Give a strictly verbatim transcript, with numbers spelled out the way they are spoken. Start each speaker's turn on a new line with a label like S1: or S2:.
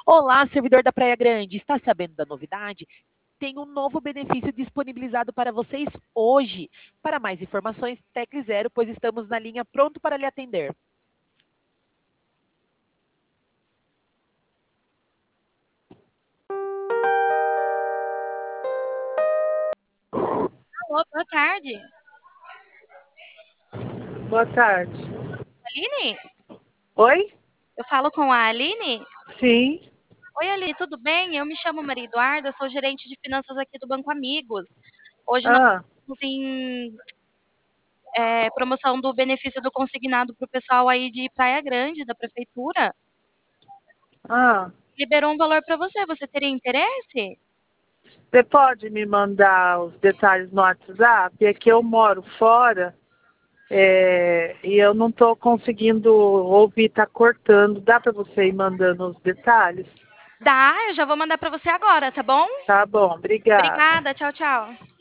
S1: Olá, servidor da Praia Grande, está sabendo da novidade? Tem um novo benefício disponibilizado para vocês hoje. Para mais informações, tecle zero, pois estamos na linha pronto para lhe atender.
S2: Alô, boa tarde.
S3: Boa tarde.
S2: Aline?
S3: Oi?
S2: Eu falo com a Aline?
S3: Sim.
S2: Oi, Aline, tudo bem? Eu me chamo Maria Eduarda, sou gerente de finanças aqui do Banco Amigos. Hoje nós
S3: Ah,
S2: estamos em é, promoção do benefício do consignado para o pessoal aí de Praia Grande, da prefeitura.
S3: ah.
S2: Liberou um valor para você, você teria interesse?
S3: Você pode me mandar os detalhes no WhatsApp? É que eu moro fora é, e eu não estou conseguindo ouvir, tá cortando. Dá para você ir mandando os detalhes?
S2: Dá, eu já vou mandar para você agora, tá bom?
S3: Tá bom, obrigada.
S2: Obrigada, tchau, tchau.